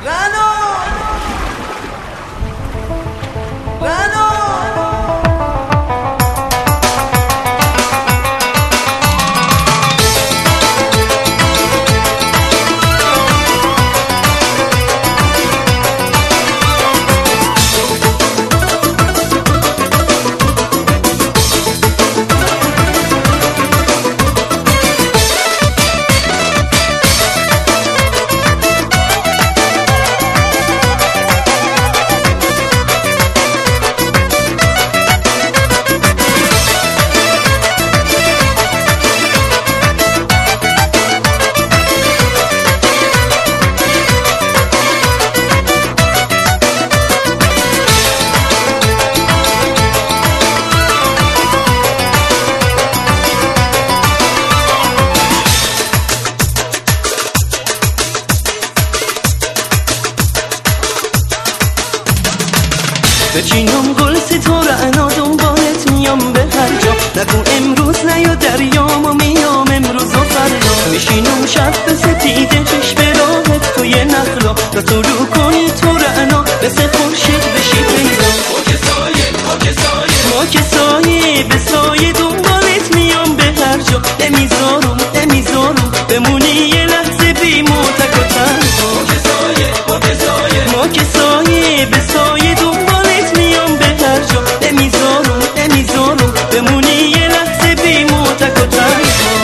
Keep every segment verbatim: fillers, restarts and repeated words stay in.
بچینم گل ستاره انا دنبالت میام به هر جا، نگو امروز نیا دریام و میام امروز و فردا. میشینم شب به سپیده چشم راحت توی نخلا، تا تو رو کنی تو رعنا مثل خورشید بشی پیدا. ما که سایه ما که سایه ما که سایه به سایه دنبالت میام به هر جا، نمیذارم نمیذارم بمونی یه لحظه بی موتک و تنها. ما که سایه ما که سایه ما که سایه به سایه دنبالت میام به هر جا، نمیذارم نمیذارم بمونی یه لحظه بی موتک و تنها.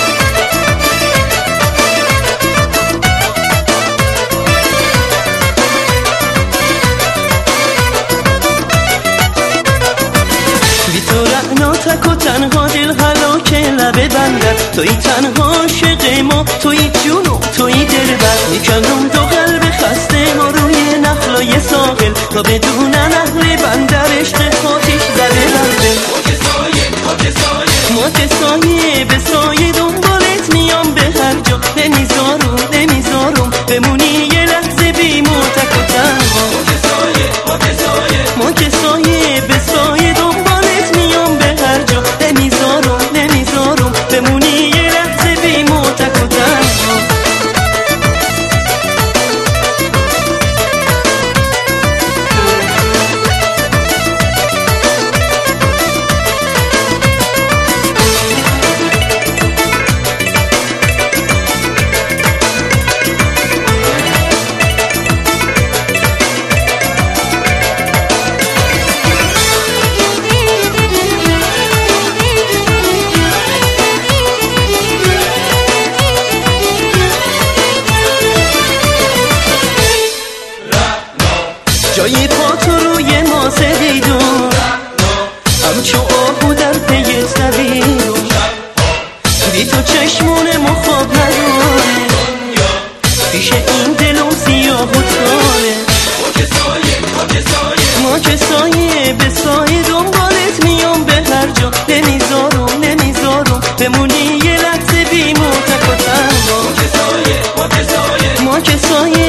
بی تو رعنا تک و تنها دل هلاکه لبه بندد، توی تنها عاشق ما، توی جونو توی دلبر. میکنم دو قلب خسته ما روی نخلای ساحل، تا بدونن اهل بندر عشق خاطش زده بر دل. ما که سایه ما که سایه ما که سایه به سایه دنبالت میام به هر جا، نمیذارم نمیذارم بمونی یه لحظه بی موتک و تنها. ما که سایه ما که سایه ما که سایه به سایه دنبالت میام به هر جا، نمیذارم نمیذارم بمونی یه لحظه بی موتک و تنها. جای پا تو روی ما سدیدون، همچو آهو در پیت نبیدون. بی تو چشمون ما خواب نداره، پیش این دلم سیاه و تاره. ما که سایه ما که سایه ما که سایه به سایه دنبالت میام به هر جا، نمیذارم نمیذارم بمونی یه لحظه بی موتک و تنها. ما که سایه ما که سایه ما که سایه